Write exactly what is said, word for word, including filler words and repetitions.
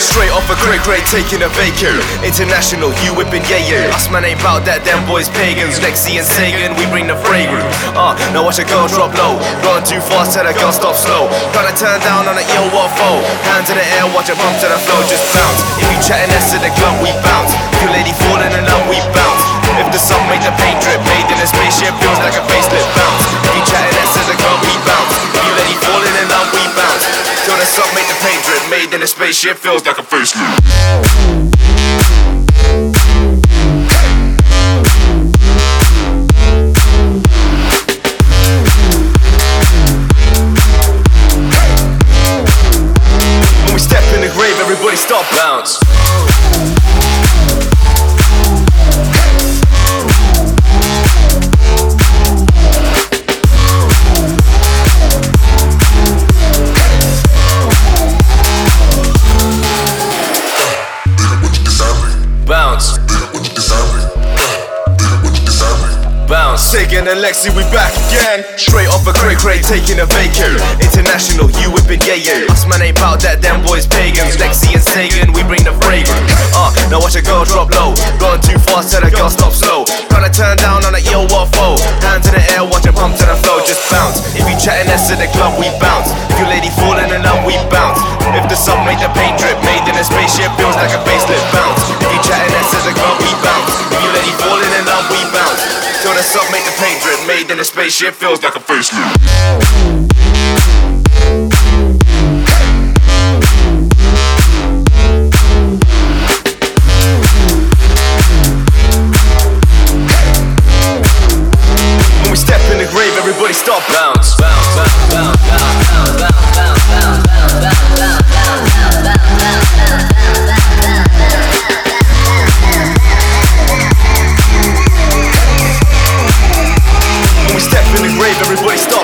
Straight off a great grade, taking a vacay. International, you whipping yeah yeah. Us man ain't bout that, them boys pagans. Lexi and Sagan, we bring the fragrance. Uh, now watch a girl drop low. Run too fast, tell a girl stop slow. Gotta turn down on a yo what foe. Hands in the air, watch a bump to the flow, just bounce. If you chatting S to the club, we bounce. If your lady falling in love, we bounce. If the sun make the paint drip, made in a spaceship, feels like a facelift, bounce. If you chatting S to the club, we bounce. If your lady falling in love, we bounce. Till the sun make the paint drip, made in a spaceship, feels like a facelift. When we step in the grave, everybody stop, bounce. Bounce. Bounce. Sagan and Lexi, we back again. Straight off a great crate, taking a vacay. International, you whipping yeah yeah. Us man ain't bout that, them boys pagans. Lexi and Sagan, we bring the fragrance. Uh, now watch a girl drop low. Going too fast, tell a girl stop slow. Gotta turn down on a yo what foe. Hands in the air, watch a pump to the flow, just bounce. If you chatting S to the club, we bounce. If your lady falling in love, we bounce. If the sun make the paint drip, made in a spaceship, feels like a facelift, bounce. If you chatting S to the club, we bounce. If your lady falling in love, we bounce. Till the sun make the paint drip, made in a spaceship, feels like a facelift. When we step in the grave, everybody stop, bounce, bounce, bounce, bounce, bounce, bounce, bounce, bounce, bounce, bounce, When we step in the grave, everybody stop.